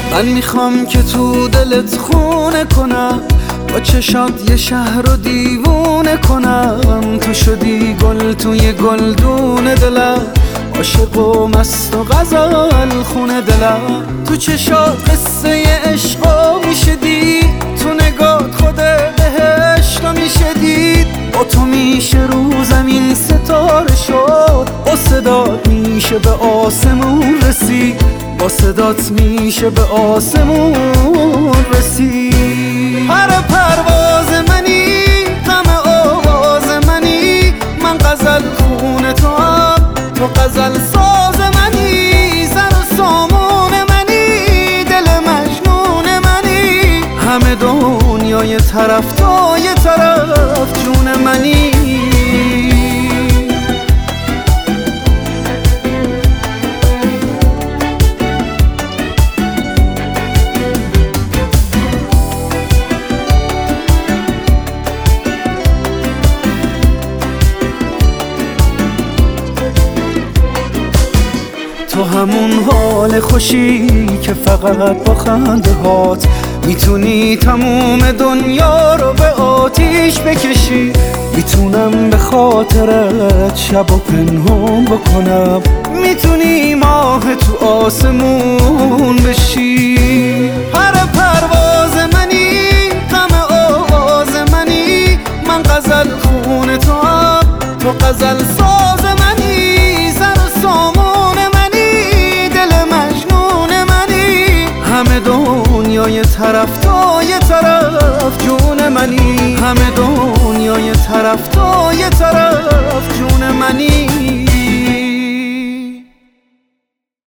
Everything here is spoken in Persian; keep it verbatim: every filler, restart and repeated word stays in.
من میخوام که تو دلت خونه کنم، با چشات یه شهر رو دیوونه کنم. تو شدی گل توی گلدون دلم، عاشق و مست و غزل خونه دلم. تو چشات قصه عشقا میشه دید، تو نگات خود بهشتا میشه دید. با تو میشه رو زمین ستاره شد، با صدات میشه به آسمون رسید، با صدات میشه به آسمون رسید. هر پرواز منی، غم آواز منی، من غزل خون تو هم، تو غزل ساز منی. زر و سامون منی، دل مجنون منی، همه دنیای طرف تا یه طرف جون منی. تو همون حال خوشی که فقط با خنده هات میتونی تموم دنیا رو به آتیش بکشی. میتونم به خاطرت شب و پنهون بکنم، میتونی ماه تو آسمون بشی. هر پرواز منی، غم آواز منی، من غزل خون تو هم، تو غزل ساز منی. زر و سامون منی، دل مجنون منی، همه دنیای طرف تا یه طرف جون منی، همه دنیای طرف تا یه طرف